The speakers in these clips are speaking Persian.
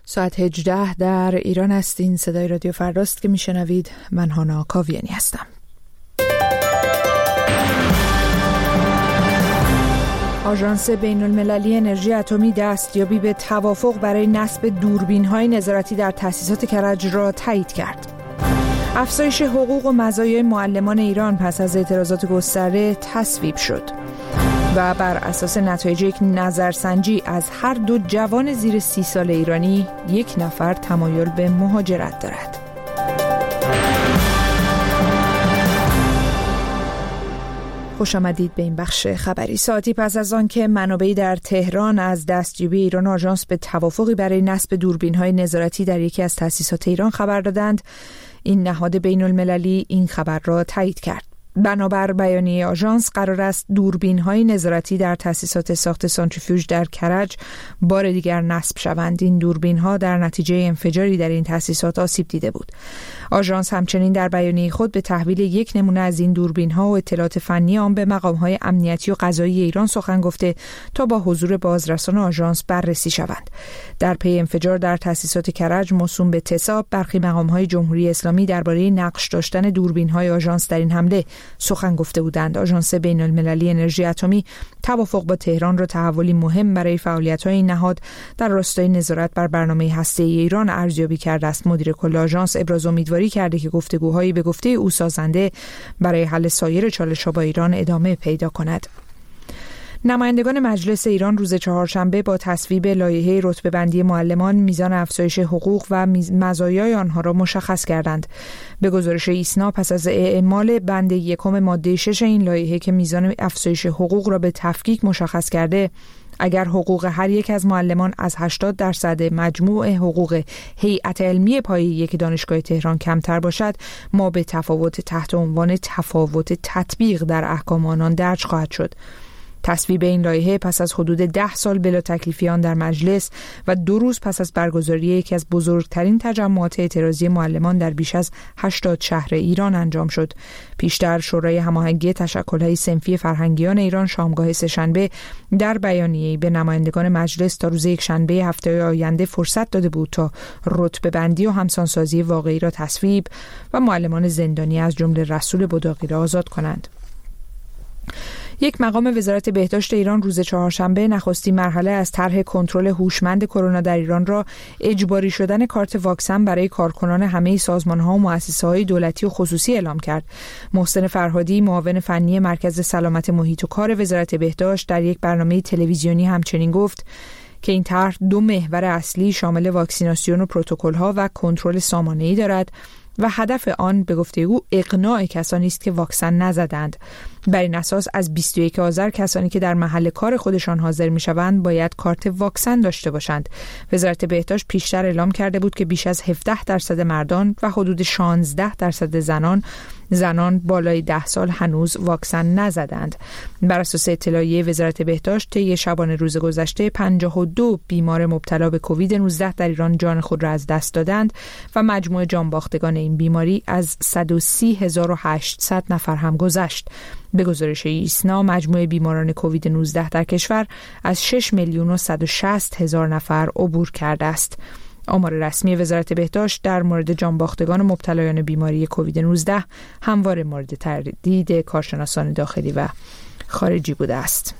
ساعت 18 در ایران هستین. صدای رادیو فرداست که میشنوید. من هانا کاویانی هستم. آژانس بین‌المللی انرژی اتمی دستیابی به توافق برای نصب دوربین‌های نظارتی در تأسیسات کرج را تایید کرد. افزایش حقوق و مزایای معلمان ایران پس از اعتراضات گسترده تصویب شد و بر اساس نتایج یک نظرسنجی از هر دو جوان زیر 30 سال ایرانی 1 نفر تمایل به مهاجرت دارد. خوش آمدید به این بخش خبری. ساعتی پس از آن که منابعی در تهران از دستیابی ایران آژانس به توافقی برای نصب دوربین‌های نظارتی در یکی از تأسیسات ایران خبر دادند، این نهاد بین‌المللی این خبر را تایید کرد. بنابر بیانیه آژانس قرار است دوربین‌های نظارتی در تأسیسات ساخت سانتریفیوژ در کرج بار دیگر نصب شوند. این دوربین‌ها در نتیجه انفجاری در این تأسیسات آسیب دیده بود. آژانس همچنین در بیانیه خود به تحویل 1 نمونه از این دوربین‌ها و اطلاعات فنی آن به مقام‌های امنیتی و قضایی ایران سخن گفته تا با حضور بازرسان آژانس بررسی شوند. در پی انفجار در تأسیسات کرج موسوم به اعتصاب، برخی مقام‌های جمهوری اسلامی درباره نقش داشتن دوربین‌های آژانس در این حمله سخن گفته بودند. آژانس بین‌المللی انرژی اتمی توافق با تهران را تحولی مهم برای فعالیت‌های این نهاد در راستای نظارت بر برنامه هسته‌ای ایران ارزیابی کرده است. مدیر کل آژانس ابراز امیدواری کرده که گفتگوهایی به گفته او سازنده برای حل سایر چالش‌ها با ایران ادامه پیدا کند. نمایندگان مجلس ایران روز چهارشنبه با تصویب لایحه رتبه‌بندی معلمان میزان افزایش حقوق و مزایای آنها را مشخص کردند. به گزارش ایسنا پس از اعمال بند 1 ماده 6 این لایحه که میزان افزایش حقوق را به تفکیک مشخص کرده، اگر حقوق هر یک از معلمان از 80% مجموع حقوق هیئت علمی پایه یک دانشگاه تهران کمتر باشد، ما به تفاوت تحت عنوان تفاوت تطبیق در احکام آنان درج خواهد شد. تصویب این لایحه پس از حدود 10 سال بلا تکلیفی آن در مجلس و 2 روز پس از برگزاری یکی از بزرگترین تجمعات اعتراضی معلمان در بیش از 80 شهر ایران انجام شد. پیشتر شورای هماهنگی تشکل‌های صنفی فرهنگیان ایران شامگاه سه‌شنبه در بیانیه‌ای به نمایندگان مجلس تا روز یکشنبه هفته آینده فرصت داده بود تا رتبه‌بندی و همسانسازی واقعی را تصویب و معلمان زندانی از جمله رسول بداقی را آزاد کنند. یک مقام وزارت بهداشت ایران روز چهارشنبه نخستین مرحله از طرح کنترل هوشمند کرونا در ایران را اجباری شدن کارت واکسن برای کارکنان همه سازمان‌ها و مؤسسه‌های دولتی و خصوصی اعلام کرد. محسن فرهادی، معاون فنی مرکز سلامت محیط و کار وزارت بهداشت، در یک برنامه تلویزیونی همچنین گفت که این طرح 2 محور اصلی شامل واکسیناسیون و پروتکل‌ها و کنترل سامانه‌ای دارد و هدف آن به گفته او اقناع کسانی است که واکسن نزدند. بر این اساس از 21 آذر کسانی که در محل کار خودشان حاضر می‌شوند باید کارت واکسن داشته باشند. وزارت بهداشت پیشتر اعلام کرده بود که بیش از 17% مردان و حدود 16% زنان بالای 10 سال هنوز واکسن نزدند. بر اساس اطلاعیه وزارت بهداشت طی شبانه روز گذشته 52 بیمار مبتلا به کووید 19 در ایران جان خود را از دست دادند و مجموع جانباختگان این بیماری از 130,800 نفر هم گذشت. به گزارش ایسنا مجموع بیماران کووید 19 در کشور از 6,160,000 نفر عبور کرده است. آمار رسمی وزارت بهداشت در مورد جانباختگان مبتلایان بیماری کووید 19 همواره مورد تردید کارشناسان داخلی و خارجی بوده است.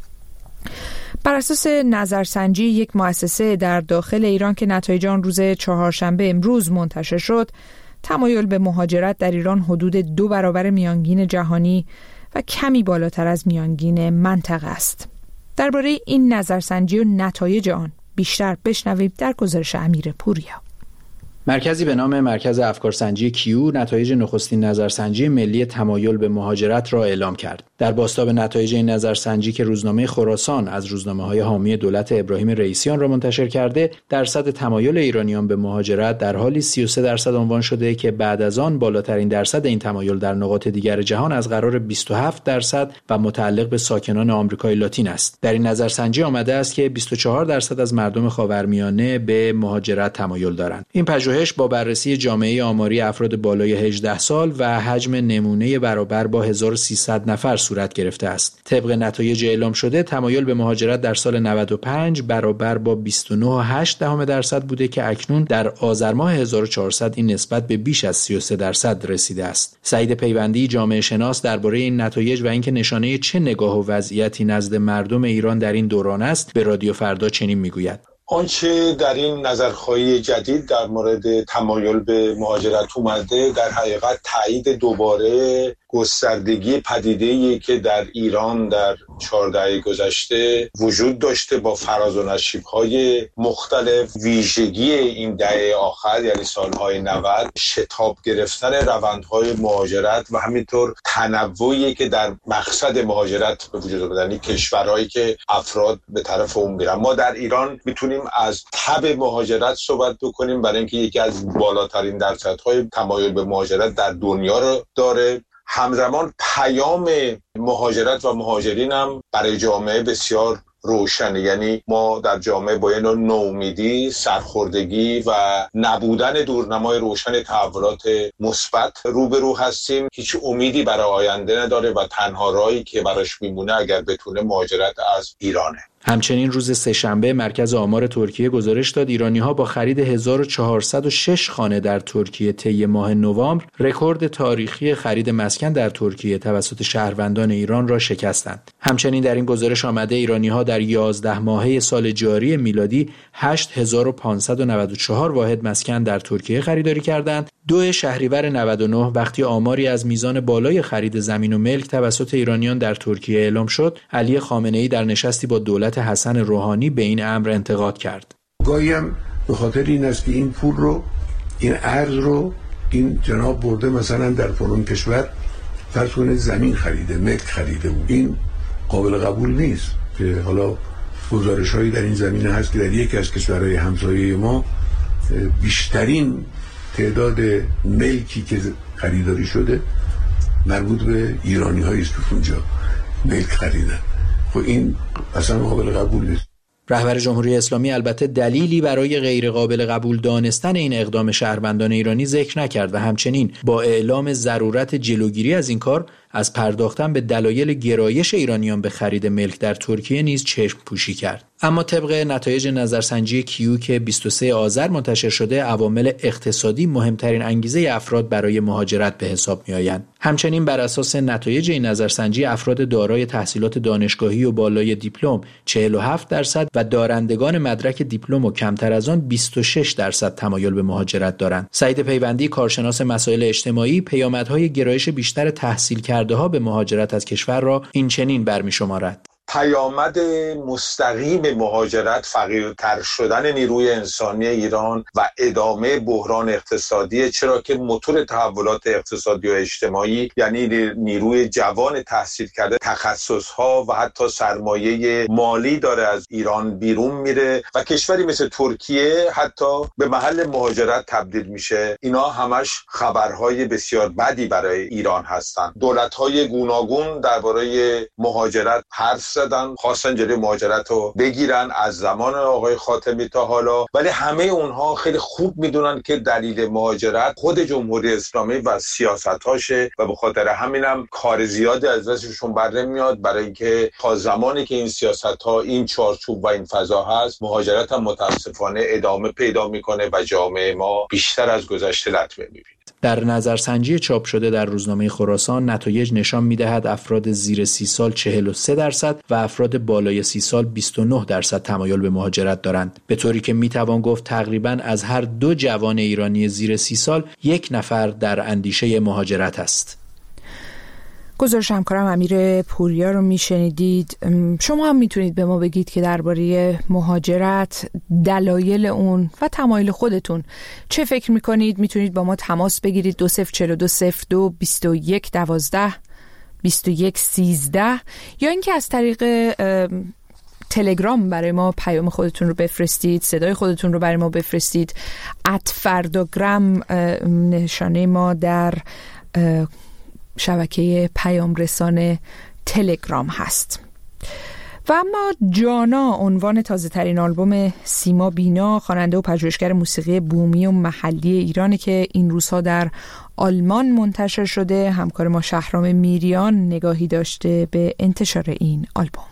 بر اساس نظرسنجی یک مؤسسه در داخل ایران که نتایج آن روز چهارشنبه امروز منتشر شد، تمایل به مهاجرت در ایران حدود 2 برابر میانگین جهانی و کمی بالاتر از میانگین منطقه است. درباره این نظرسنجی و نتایج آن بیشتر بشنوید در گزارش امیر پوریا. مرکزی به نام مرکز افکارسنجی کیو نتایج نخستین نظرسنجی ملی تمایل به مهاجرت را اعلام کرد. در بازتاب نتایج این نظرسنجی که روزنامه خراسان از روزنامه‌های حامی دولت ابراهیم رئیسیان را منتشر کرده، درصد تمایل ایرانیان به مهاجرت در حالی 33% عنوان شده که بعد از آن بالاترین درصد این تمایل در نقاط دیگر جهان از قرار 27% و متعلق به ساکنان آمریکای لاتین است. در این نظرسنجی آمده است که 24% از مردم خاورمیانه به مهاجرت تمایل دارند. این پژوهش پژوهش با بررسی جامعه آماری افراد بالای 18 سال و حجم نمونه برابر با 1300 نفر صورت گرفته است. طبق نتایج اعلام شده تمایل به مهاجرت در سال 95 برابر با 29.8% بوده که اکنون در آذر ماه 1400 این نسبت به بیش از 33% رسیده است. سعید پیوندی جامعه شناس درباره این نتایج و اینکه نشانه چه نگاه و وضعیتی نزد مردم ایران در این دوران است به رادیو فردا چنین میگوید: آنچه در این نظرخواهی جدید در مورد تمایل به مهاجرت اومده در حقیقت تایید دوباره گستردگی پدیده‌ای که در ایران در 4 دهه گذشته وجود داشته با فراز و نشیب‌های مختلف. ویژگی این دهه آخر یعنی سالهای 90 شتاب گرفتن روندهای مهاجرت و همینطور تنوعی که در مقصد مهاجرت به وجود آمده، یعنی کشورهایی که افراد به طرف اون میرن. ما در ایران میتونیم از تب مهاجرت صحبت بکنیم برای اینکه یکی از بالاترین درصدهای تمایل به مهاجرت در دنیا رو داره. همزمان پیام مهاجرت و مهاجرین هم برای جامعه بسیار روشنه، یعنی ما در جامعه با این نومیدی، سرخوردگی و نبودن دورنمای روشن تحولات مثبت روبرو هستیم. هیچ امیدی برای آینده نداره و تنها راهی که براش میمونه اگر بتونه مهاجرت از ایرانه. همچنین روز سه‌شنبه مرکز آمار ترکیه گزارش داد ایرانی‌ها با خرید 1406 خانه در ترکیه طی ماه نوامبر رکورد تاریخی خرید مسکن در ترکیه توسط شهروندان ایران را شکستند. همچنین در این گزارش آمده ایرانی‌ها در 11 ماهه سال جاری میلادی 8594 واحد مسکن در ترکیه خریداری کردند. 2 شهریور 99 وقتی آماری از میزان بالای خرید زمین و ملک توسط ایرانیان در ترکیه اعلام شد، علی خامنه‌ای در نشستی با دولت حسن روحانی به این امر انتقاد کرد. گاهی هم به خاطر این است که این پول رو، این ارز رو این جناب برده مثلا در فلان کشور فرض کنید زمین خریده، ملک خریده بود. این قابل قبول نیست که حالا گزارش‌هایی در این زمینه هست که در یکی از کشورهای همسایه ما بیشترین تعداد ملکی که خریداری شده مربوط به ایرانی‌هایی است که اونجا ملک خریدن. خب این اصلا قابل قبول نیست. رهبر جمهوری اسلامی البته دلیلی برای غیر قابل قبول دانستن این اقدام شهروندان ایرانی ذکر نکرد و همچنین با اعلام ضرورت جلوگیری از این کار از پرداختن به دلایل گرایش ایرانیان به خرید ملک در ترکیه نیز چشم پوشی کرد. اما طبق نتایج نظرسنجی کیو که 23 آذر منتشر شده، عوامل اقتصادی مهمترین انگیزه افراد برای مهاجرت به حساب می‌آیند. همچنین بر اساس نتایج این نظرسنجی افراد دارای تحصیلات دانشگاهی و بالای دیپلم 47% و دارندگان مدرک دیپلم و کمتر از آن 26% تمایل به مهاجرت دارند. سعید پیوندی کارشناس مسائل اجتماعی پیامدهای گرایش بیشتر تحصیل کرده‌ها به مهاجرت از کشور را این چنین برمی‌شمارد: پیامد مستقیم مهاجرت فقیرتر شدن نیروی انسانی ایران و ادامه بحران اقتصادی، چرا که موتور تحولات اقتصادی و اجتماعی یعنی نیروی جوان تحصیل کرده تخصصها و حتی سرمایه مالی داره از ایران بیرون میره و کشوری مثل ترکیه حتی به محل مهاجرت تبدیل میشه. اینا همش خبرهای بسیار بدی برای ایران هستند. دولت‌های گوناگون درباره مهاجرت حرف خواستن جلوی مهاجرت رو بگیرن از زمان آقای خاتمی تا حالا، ولی همه اونها خیلی خوب میدونن که دلیل مهاجرت خود جمهوری اسلامی و سیاستاشه و به خاطر همینم کار زیادی از دستشون بر نمیاد، برای اینکه تا زمانی که این سیاست‌ها این چارچوب و این فضا هست، مهاجرت هم متاسفانه ادامه پیدا میکنه و جامعه ما بیشتر از گذشته لطمه میبینه. در نظرسنجی چاپ شده در روزنامه خراسان نتایج نشان می‌دهد افراد زیر 30 سال 43% و افراد بالای 30 سال 29% تمایل به مهاجرت دارند، به طوری که میتوان گفت تقریباً از هر 2 جوان ایرانی زیر 30 سال 1 نفر در اندیشه مهاجرت است. گزارش همکارم امیر پوریا رو میشنیدید. شما هم میتونید به ما بگید که درباره مهاجرت، دلایل اون و تمایل خودتون چه فکر میکنید. میتونید با ما تماس بگیرید 204202 2112 2113 یا اینکه از طریق تلگرام برای ما پیام خودتون رو بفرستید، صدای خودتون رو برای ما بفرستید. @فرداگرام نشانه ما در شبکه پیام رسان تلگرام هست. و اما جانا، عنوان تازه ترین آلبوم سیما بینا، خواننده و پژوهشگر موسیقی بومی و محلی ایرانی که این روزها در آلمان منتشر شده، همکار ما شهرام میریان نگاهی داشته به انتشار این آلبوم.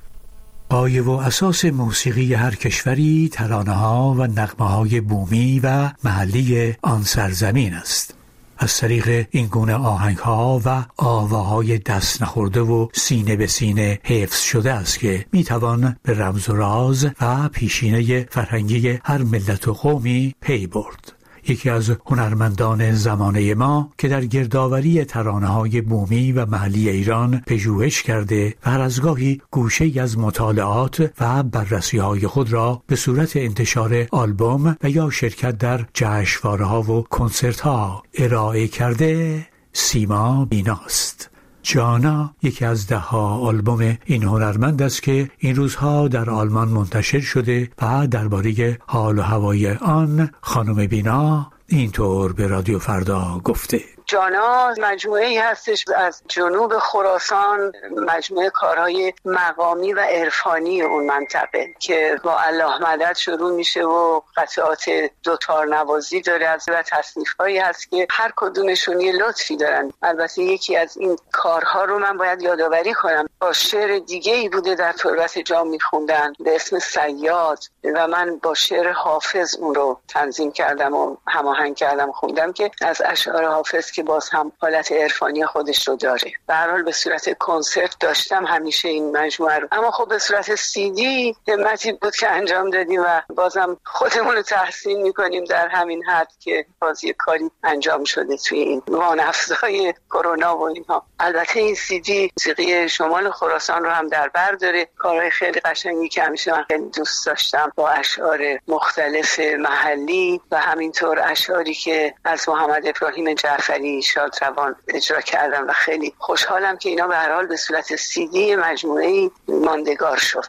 پایه و اساس موسیقی هر کشوری ترانه‌ها و نغمه‌های بومی و محلی آن سرزمین است. از طریق این گونه آهنگ‌ها و آواهای دست نخورده و سینه به سینه حفظ شده است که میتوان به رمز و راز و پیشینه فرهنگی هر ملت و قومی پی برد. یکی از هنرمندان زمانه ما که در گردآوری ترانه‌های بومی و محلی ایران پژوهش کرده و هر از گاهی گوشه‌ای از مطالعات و بررسی‌های خود را به صورت انتشار آلبوم و یا شرکت در جشنواره‌ها و کنسرت‌ها ارائه کرده، سیما بیناست. جانا یکی از 10 آلبوم این هنرمند است که این روزها در آلمان منتشر شده و درباره حال و هوای آن خانم بینا اینطور به رادیو فردا گفته: جانا مجموعه‌ای هستش از جنوب خراسان، مجموعه کارهای مقامی و عرفانی اون منطقه که با الله مدد شروع میشه و قطعات دوتار نوازی داره و تصنیف‌هایی هست که هر کدومشون یه لطفی دارن. البته یکی از این کارها رو من باید یادآوری کنم، با شعر دیگه‌ای بوده در تربت جام میخوندن به اسم صیاد و من با شعر حافظ اون رو تنظیم کردم و هماهنگ کردم خوندم که از اشعار حافظ که باز هم حالت عرفانی خودش رو داره. به هر حال به صورت کنسرت داشتم همیشه این مجموعه رو، اما خب به صورت CD همتی بود که انجام دادیم و بازم خودمون رو تحسین میکنیم در همین حد که باز یک کاری انجام شده توی این وانفزای کرونا و اینها. البته این CD موسیقی شمال خراسان رو هم در بر داره، کارهای خیلی قشنگی که همیشه من خیلی دوست داشتم با اشعار مختلف محلی و همینطور اشعاری که از محمد ابراهیم جعفری شادروان اجرا کردم و خیلی خوشحالم که اینا به هر حال به صورت CD مجموعه‌ای ماندگار شد.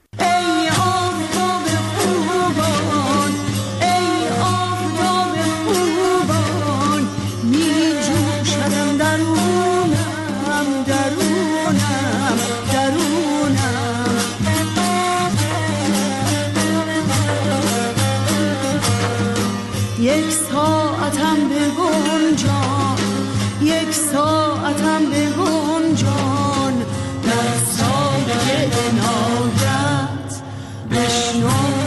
ای آفتاب خوبان، ای آفتاب خوبان، می جوشم درونم درونم درونم، یک ساعتم بگون جان، یک ساعتم بگون جان، در سایه عنایت بشنو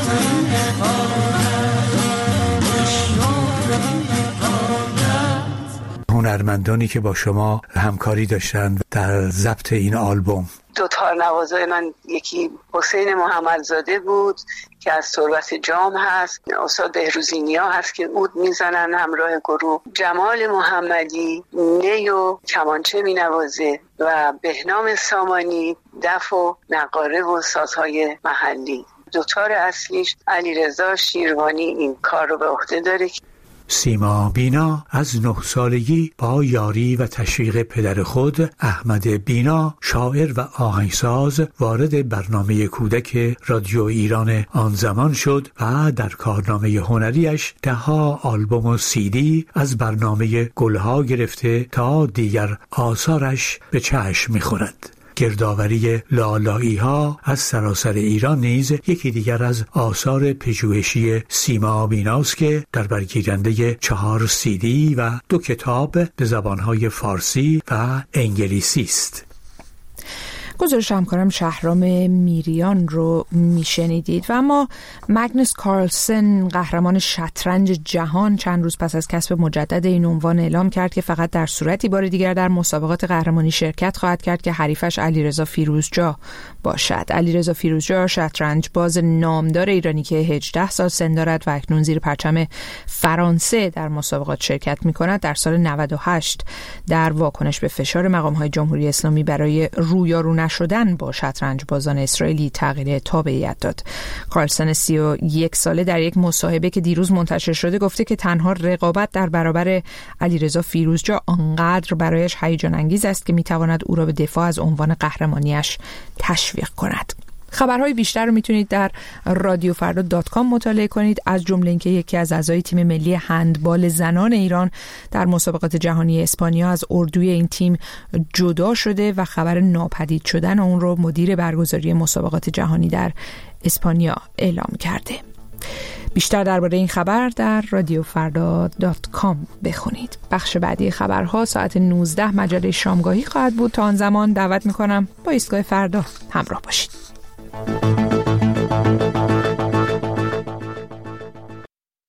هنرمندانی که با شما همکاری داشتند در ضبط این آلبوم. دوتار نوازای من یکی حسین محمدزاده بود که از تربت جام هست، استاد بهروزی نیا هست که عود میزنن همراه گروه، جمال محمدی نی و کمانچه مینوازه و بهنام سامانی دف و نقاره و سازهای محلی. دوتار اصلیش علیرضا شیروانی این کار رو به عهده داره. سیما بینا از 9 سالگی با یاری و تشویق پدر خود احمد بینا، شاعر و آهنگساز، وارد برنامه کودک رادیو ایران آن زمان شد و در کارنامه هنریش 10 آلبوم و CD از برنامه گلها گرفته تا دیگر آثارش به چشم می‌خورد. گردآوری لالایی ها از سراسر ایران نیز یکی دیگر از آثار پژوهشی سیما بیناست که در برگیرنده 4 CD و 2 کتاب به زبانهای فارسی و انگلیسی است. گزارش همکارم شهرام میریان رو میشنیدید. و اما مگنوس کارلسن، قهرمان شطرنج جهان، چند روز پس از کسب مجدد این عنوان اعلام کرد که فقط در صورتی بار دیگر در مسابقات قهرمانی شرکت خواهد کرد که حریفش علیرضا فیروزجا باشد. علیرضا فیروزجا شطرنج باز نامدار ایرانی که 18 سال سن دارد و اکنون زیر پرچم فرانسه در مسابقات شرکت می‌کند، در سال 98 در واکنش به فشار مقام‌های جمهوری اسلامی برای رویارو نشدن با شطرنج بازان اسرائیلی تغییر تابعیت داد. کارلسن 31 ساله در یک مصاحبه که دیروز منتشر شده گفته که تنها رقابت در برابر علیرضا فیروزجا آنقدر برایش هیجان انگیز است که میتواند او را به دفاع از عنوان قهرمانیش تشویق کند. خبرهای بیشتر رو میتونید در radiofrda.com مطالعه کنید، از جمله اینکه یکی از اعضای تیم ملی هندبال زنان ایران در مسابقات جهانی اسپانیا از اردوی این تیم جدا شده و خبر ناپدید شدن اون رو مدیر برگزاری مسابقات جهانی در اسپانیا اعلام کرده. بیشتر درباره این خبر در radiofrda.com بخونید. بخش بعدی خبرها ساعت 19 مجله شامگاهی خواهد بود. تا آن زمان دعوت میکنم با ایستگاه فردا همراه باشید.